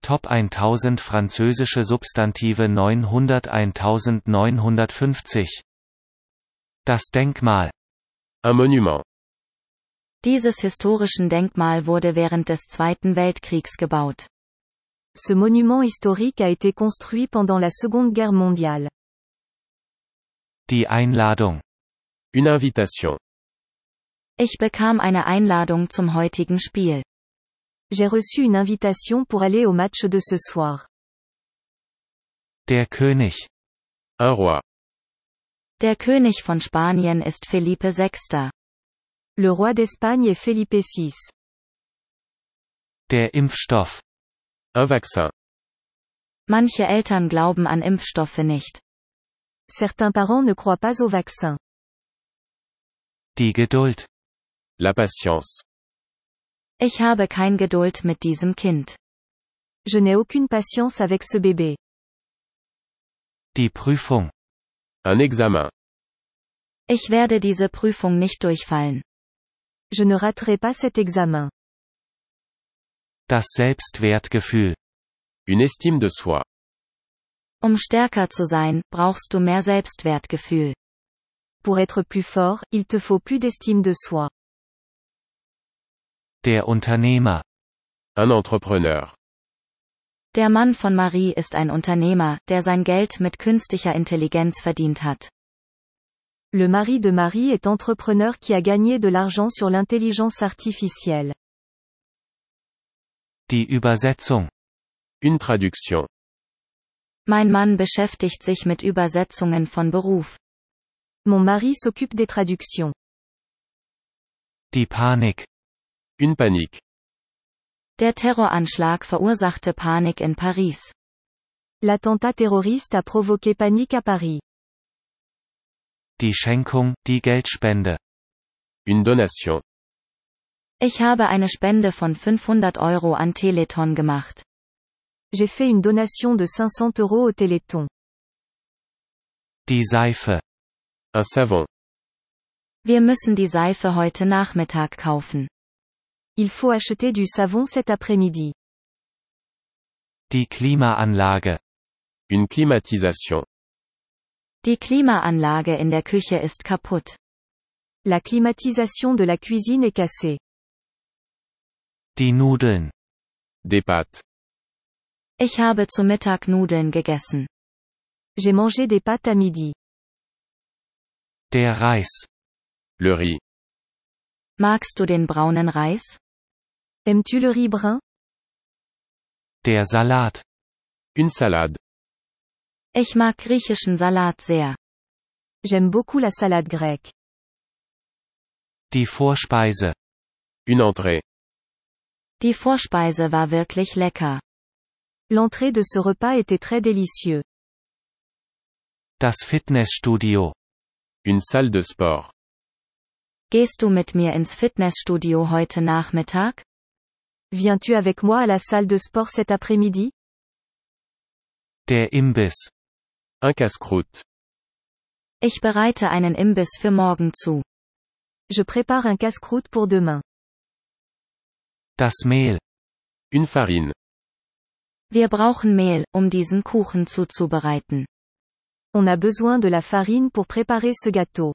Top 1000 französische Substantive 900 1950. Das Denkmal. Un monument. Dieses historischen Denkmal wurde während des Zweiten Weltkriegs gebaut. Ce monument historique a été construit pendant la Seconde Guerre mondiale. Die Einladung. Une invitation. Ich bekam eine Einladung zum heutigen Spiel. J'ai reçu une invitation pour aller au match de ce soir. Der König. Un roi. Der König von Spanien ist Felipe VI. Le roi d'Espagne est Felipe VI. Der Impfstoff. Un vaccin. Manche Eltern glauben an Impfstoffe nicht. Certains parents ne croient pas au vaccin. Die Geduld. La patience. Ich habe kein Geduld mit diesem Kind. Je n'ai aucune patience avec ce bébé. Die Prüfung. Un examen. Ich werde diese Prüfung nicht durchfallen. Je ne raterai pas cet examen. Das Selbstwertgefühl. Une estime de soi. Um stärker zu sein, brauchst du mehr Selbstwertgefühl. Pour être plus fort, il te faut plus d'estime de soi. Der Unternehmer. Un entrepreneur. Der Mann von Marie ist ein Unternehmer, der sein Geld mit künstlicher Intelligenz verdient hat. Le mari de Marie est entrepreneur qui a gagné de l'argent sur l'intelligence artificielle. Die Übersetzung. Une traduction. Mein Mann beschäftigt sich mit Übersetzungen von Beruf. Mon mari s'occupe des traductions. Die Panik. Une panique. Der Terroranschlag verursachte Panik in Paris. L'attentat terroriste a provoqué panique à Paris. Die Schenkung, die Geldspende. Une donation. Ich habe eine Spende von 500 € an Teleton gemacht. J'ai fait une donation de 500 € au Téléthon. Die Seife. Un savon. Wir müssen die Seife heute Nachmittag kaufen. Il faut acheter du savon cet après-midi. Die Klimaanlage. Une climatisation. Die Klimaanlage in der Küche ist kaputt. La climatisation de la cuisine est cassée. Die Nudeln. Des pâtes. Ich habe zu Mittag Nudeln gegessen. J'ai mangé des pâtes à midi. Der Reis. Le riz. Magst du den braunen Reis? Aimes-tu le riz brun? Der Salat. Une salade. Ich mag griechischen Salat sehr. J'aime beaucoup la salade grecque. Die Vorspeise. Une entrée. Die Vorspeise war wirklich lecker. L'entrée de ce repas était très délicieux. Das Fitnessstudio. Une salle de sport. Gehst du mit mir ins Fitnessstudio heute Nachmittag? Viens-tu avec moi à la salle de sport cet après-midi? Der Imbiss. Un casse-croûte. Ich bereite einen Imbiss für morgen zu. Je prépare un casse-croûte pour demain. Das Mehl. Une farine. Wir brauchen Mehl, um diesen Kuchen zuzubereiten. On a besoin de la farine pour préparer ce gâteau.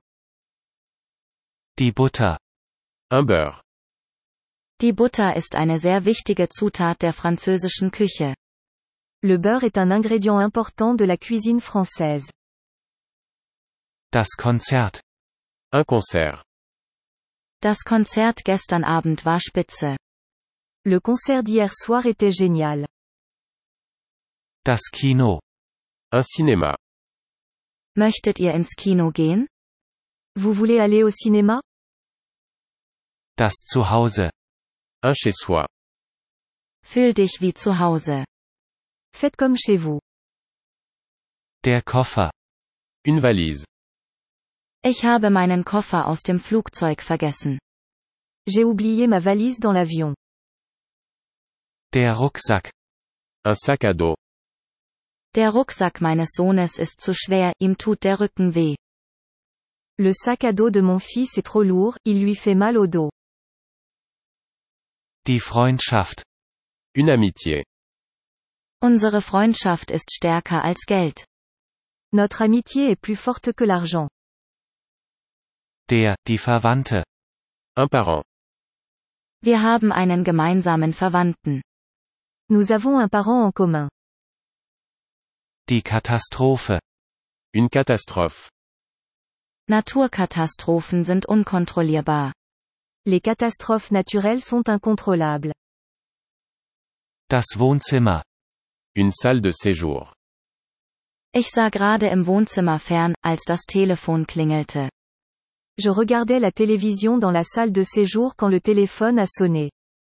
Die Butter. Un beurre. Die Butter ist eine sehr wichtige Zutat der französischen Küche. Le beurre est un ingrédient important de la cuisine française. Das Konzert. Un concert. Das Konzert gestern Abend war spitze. Le concert d'hier soir était génial. Das Kino. Un cinéma. Möchtet ihr ins Kino gehen? Vous voulez aller au cinéma? Das Zuhause. Un chez-soi. Fühl dich wie zu Hause. Faites comme chez vous. Der Koffer. Une valise. Ich habe meinen Koffer aus dem Flugzeug vergessen. J'ai oublié ma valise dans l'avion. Der Rucksack. Un sac à dos. Der Rucksack meines Sohnes ist zu schwer, ihm tut der Rücken weh. Le sac à dos de mon fils est trop lourd, il lui fait mal au dos. Die Freundschaft. Une amitié. Unsere Freundschaft ist stärker als Geld. Notre amitié est plus forte que l'argent. Die Verwandte. Un parent. Wir haben einen gemeinsamen Verwandten. Nous avons un parent en commun. Die Katastrophe. Une catastrophe. Naturkatastrophen sind unkontrollierbar. Les catastrophes naturelles sont incontrôlables. Das Wohnzimmer. Une salle de séjour. Ich sah gerade im Wohnzimmer fern, als das Telefon klingelte. Je regardais la télévision dans la salle de séjour quand le téléphone a sonné.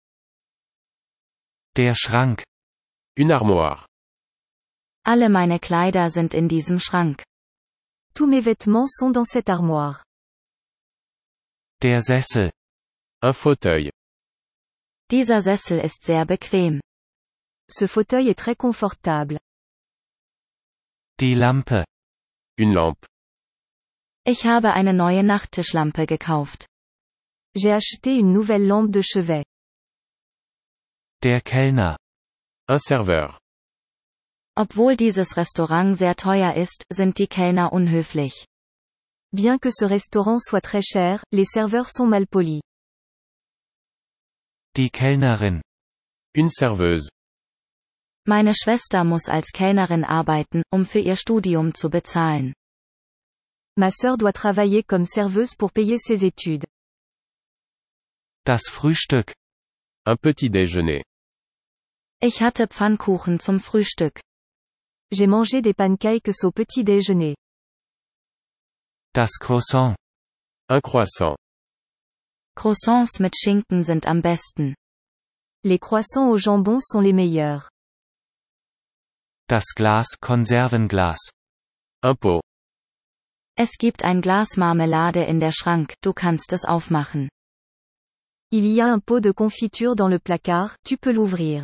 Der Schrank. Une armoire. Alle meine Kleider sind in diesem Schrank. Tous mes vêtements sont dans cette armoire. Der Sessel. Un fauteuil. Dieser Sessel ist sehr bequem. Ce fauteuil est très confortable. Die Lampe. Une lampe. Ich habe eine neue Nachttischlampe gekauft. J'ai acheté une nouvelle lampe de chevet. Der Kellner. Un serveur. Obwohl dieses Restaurant sehr teuer ist, sind die Kellner unhöflich. Bien que ce restaurant soit très cher, les serveurs sont malpolis. Die Kellnerin. Une serveuse. Meine Schwester muss als Kellnerin arbeiten, um für ihr Studium zu bezahlen. Ma sœur doit travailler comme serveuse pour payer ses études. Das Frühstück. Un petit déjeuner. Ich hatte Pfannkuchen zum Frühstück. J'ai mangé des pancakes au petit déjeuner. Das Croissant. Un croissant. Croissants mit Schinken sind am besten. Les croissants au jambon sont les meilleurs. Das Glas Konservenglas. Un pot. Es gibt ein Glas Marmelade in der Schrank, du kannst es aufmachen. Il y a un pot de confiture dans le placard, tu peux l'ouvrir.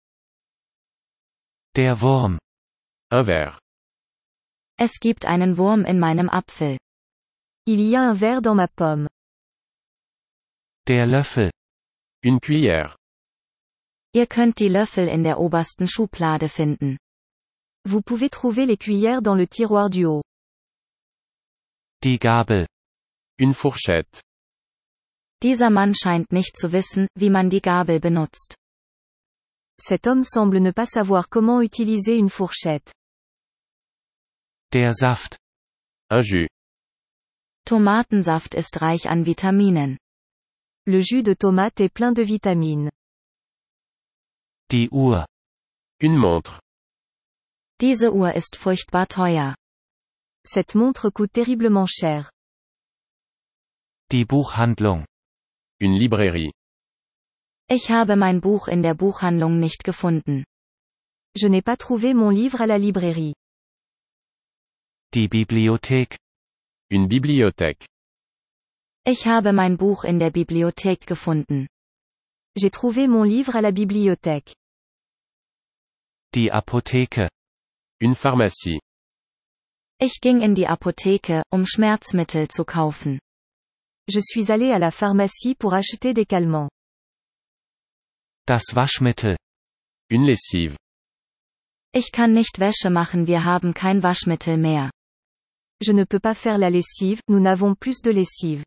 Der Wurm. Un verre. Es gibt einen Wurm in meinem Apfel. Il y a un verre dans ma pomme. Der Löffel. Une cuillère. Ihr könnt die Löffel in der obersten Schublade finden. Vous pouvez trouver les cuillères dans le tiroir du haut. Die Gabel. Une fourchette. Dieser Mann scheint nicht zu wissen, wie man die Gabel benutzt. Cet homme semble ne pas savoir comment utiliser une fourchette. Der Saft. Un jus. Tomatensaft ist reich an Vitaminen. Le jus de tomate est plein de vitamines. Die Uhr. Une montre. Diese Uhr ist furchtbar teuer. Cette montre coûte terriblement cher. Die Buchhandlung. Une librairie. Ich habe mein Buch in der Buchhandlung nicht gefunden. Je n'ai pas trouvé mon livre à la librairie. Die Bibliothek. Une bibliothèque. Ich habe mein Buch in der Bibliothek gefunden. J'ai trouvé mon livre à la bibliothèque. Die Apotheke. Une pharmacie. Ich ging in die Apotheke, um Schmerzmittel zu kaufen. Je suis allé à la pharmacie pour acheter des calmants. Das Waschmittel. Une lessive. Ich kann nicht Wäsche machen, wir haben kein Waschmittel mehr. Je ne peux pas faire la lessive, nous n'avons plus de lessive.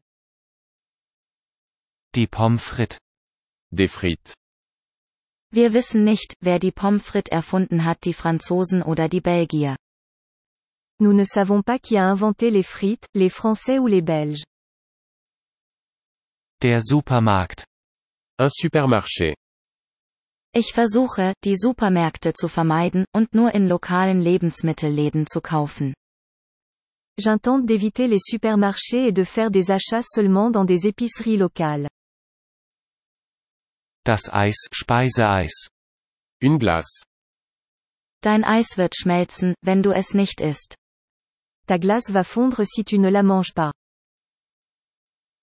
Die Pommes frites. Des frites. Wir wissen nicht, wer die Pommes frites erfunden hat, die Franzosen oder die Belgier. Nous ne savons pas qui a inventé les frites, les Français ou les Belges. Der Supermarkt. Un supermarché. Ich versuche, die Supermärkte zu vermeiden und nur in lokalen Lebensmittelläden zu kaufen. J'intente d'éviter les supermarchés et de faire des achats seulement dans des épiceries locales. Das Eis, Speiseeis. Une glace. Dein Eis wird schmelzen, wenn du es nicht isst. Ta glace va fondre si tu ne la manges pas.